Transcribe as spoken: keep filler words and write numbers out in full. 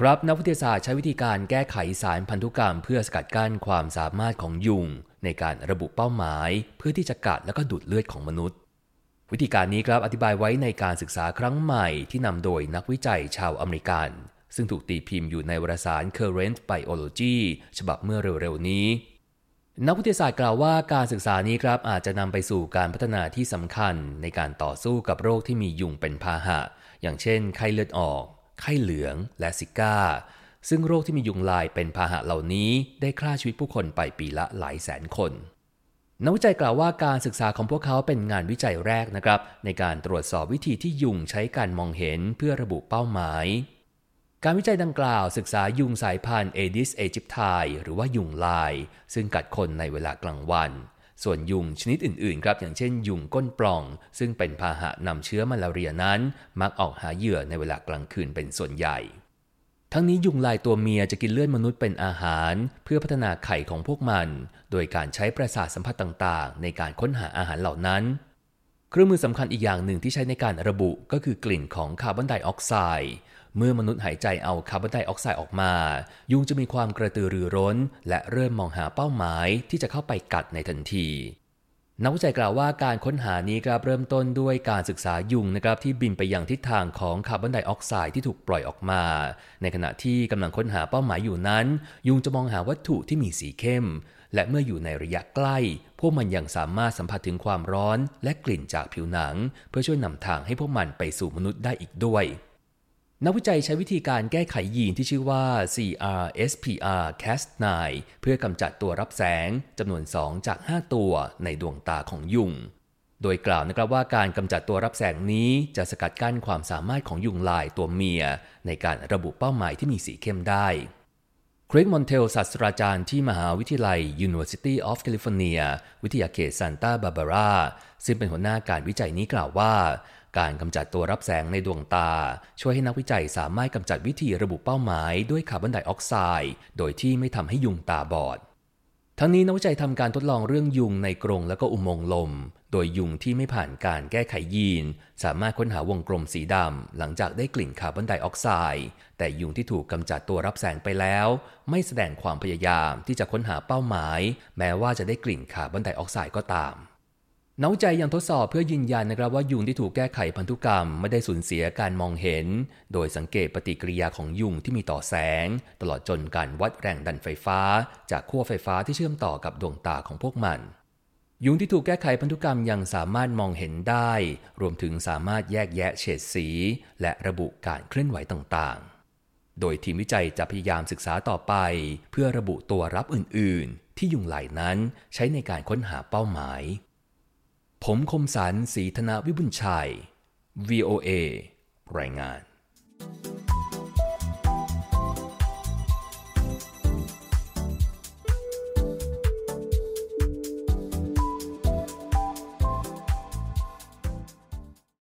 ครับนักวิทยาศาสตร์ใช้วิธีการแก้ไขสารพันธุกรรมเพื่อสกัดกั้นความสามารถของยุงในการระบุเป้าหมายเพื่อที่จะกัดและก็ดูดเลือดของมนุษย์วิธีการนี้ครับอธิบายไว้ในการศึกษาครั้งใหม่ที่นำโดยนักวิจัยชาวอเมริกันซึ่งถูกตีพิมพ์อยู่ในวารสาร Current Biology ฉบับเมื่อเร็วๆนี้นักวิทยาศาสตร์กล่าวว่าการศึกษานี้ครับอาจจะนำไปสู่การพัฒนาที่สำคัญในการต่อสู้กับโรคที่มียุงเป็นพาหะอย่างเช่นไข้เลือดออกไข้เหลืองและซิก้าซึ่งโรคที่มียุงลายเป็นพาหะเหล่านี้ได้ฆ่าชีวิตผู้คนไปปีละหลายแสนคนนักวิจัยกล่าวว่าการศึกษาของพวกเขาเป็นงานวิจัยแรกนะครับในการตรวจสอบวิธีที่ยุงใช้การมองเห็นเพื่อระบุเป้าหมายการวิจัยดังกล่าวศึกษายุงสายพันธุ์ Aedes aegypti หรือว่ายุงลายซึ่งกัดคนในเวลากลางวันส่วนยุงชนิดอื่นๆครับอย่างเช่นยุงก้นปล่องซึ่งเป็นพาหะนำเชื้อมาลาเรียนั้นมักออกหาเหยื่อในเวลากลางคืนเป็นส่วนใหญ่ทั้งนี้ยุงลายตัวเมียจะกินเลือดมนุษย์เป็นอาหารเพื่อพัฒนาไข่ของพวกมันโดยการใช้ประสาทสัมผัสต่างๆในการค้นหาอาหารเหล่านั้นเครื่องมือสำคัญอีกอย่างหนึ่งที่ใช้ในการระบุก็คือกลิ่นของคาร์บอนไดออกไซด์เมื่อมนุษย์หายใจเอาคาร์บอนไดออกไซด์ออกมายุงจะมีความกระตือรือร้นและเริ่มมองหาเป้าหมายที่จะเข้าไปกัดในทันทีนักวิจัยกล่าวว่าการค้นหานี้ครับเริ่มต้นด้วยการศึกษายุงนะครับที่บินไปยังทิศทางของคาร์บอนไดออกไซด์ที่ถูกปล่อยออกมาในขณะที่กำลังค้นหาเป้าหมายอยู่นั้นยุงจะมองหาวัตถุที่มีสีเข้มและเมื่ออยู่ในระยะใกล้พวกมันยังสามารถสัมผัสถึงความร้อนและกลิ่นจากผิวหนังเพื่อช่วยนำทางให้พวกมันไปสู่มนุษย์ได้อีกด้วยนักวิจัยใช้วิธีการแก้ไขยีนที่ชื่อว่า ซี อาร์ เอส พี อาร์ ซี เอ เอส ไนน์ เพื่อกำจัดตัวรับแสงจำนวนสองจากห้าตัวในดวงตาของยุงโดยกล่าวนะครับว่าการกำจัดตัวรับแสงนี้จะสกัดกั้นความสามารถของยุงลายตัวเมียในการระบุเป้าหมายที่มีสีเข้มได้เครกมอนเทลศาสตราจารย์ที่มหาวิทยาลัย University of California วิทยาเขตซานตาบาบาราซึ่งเป็นหัวหน้าการวิจัยนี้กล่าวว่าการกำจัดตัวรับแสงในดวงตาช่วยให้นักวิจัยสามารถกำจัดวิธีระบุเป้าหมายด้วยคาร์บอนไดออกไซด์โดยที่ไม่ทำให้ยุงตาบอดทั้งนี้นักวิจัยทำการทดลองเรื่องยุงในกรงและก็อุโมงค์ลมโดยยุงที่ไม่ผ่านการแก้ไขยีนสามารถค้นหาวงกลมสีดำหลังจากได้กลิ่นคาร์บอนไดออกไซด์แต่ยุงที่ถูกกำจัดตัวรับแสงไปแล้วไม่แสดงความพยายามที่จะค้นหาเป้าหมายแม้ว่าจะได้กลิ่นคาร์บอนไดออกไซด์ก็ตามนักวิจัยยังทดสอบเพื่อยืนยันนะครับว่ายุงที่ถูกแก้ไขพันธุกรรมไม่ได้สูญเสียการมองเห็นโดยสังเกตปฏิกิริยาของยุงที่มีต่อแสงตลอดจนการวัดแรงดันไฟฟ้าจากขั้วไฟฟ้าที่เชื่อมต่อกับดวงตาของพวกมันยุงที่ถูกแก้ไขพันธุกรรมยังสามารถมองเห็นได้รวมถึงสามารถแยกแยะเฉดสีและระบุการเคลื่อนไหวต่างๆโดยทีมวิจัยจะพยายามศึกษาต่อไปเพื่อระบุตัวรับอื่นๆที่ยุงลายนั้นใช้ในการค้นหาเป้าหมายผมคมสันต์ ศรีธนวิบุญชัย วี โอ เอ รายงาน